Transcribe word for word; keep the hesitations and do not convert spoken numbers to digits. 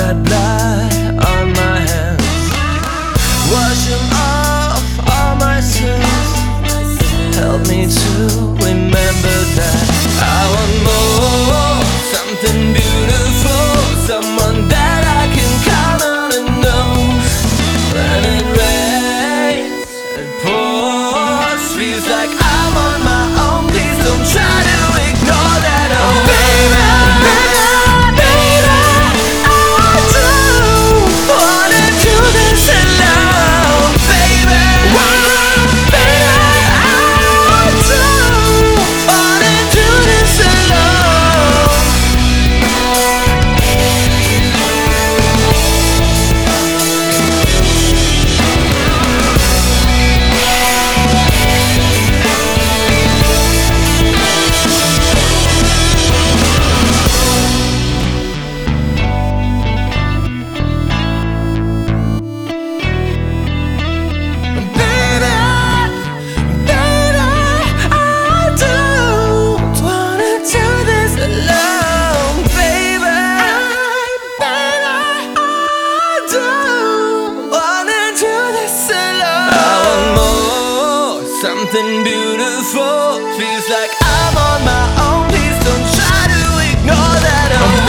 got blood on my hands. Washing off all my sins. Help me to remember that I want more, something beautiful, someone that I can count on and know. When it rains, it pours, feels like I'm on my own. Please don't try to ignore that. Oh baby, something beautiful, feels like I'm on my own. Please don't try to ignore that.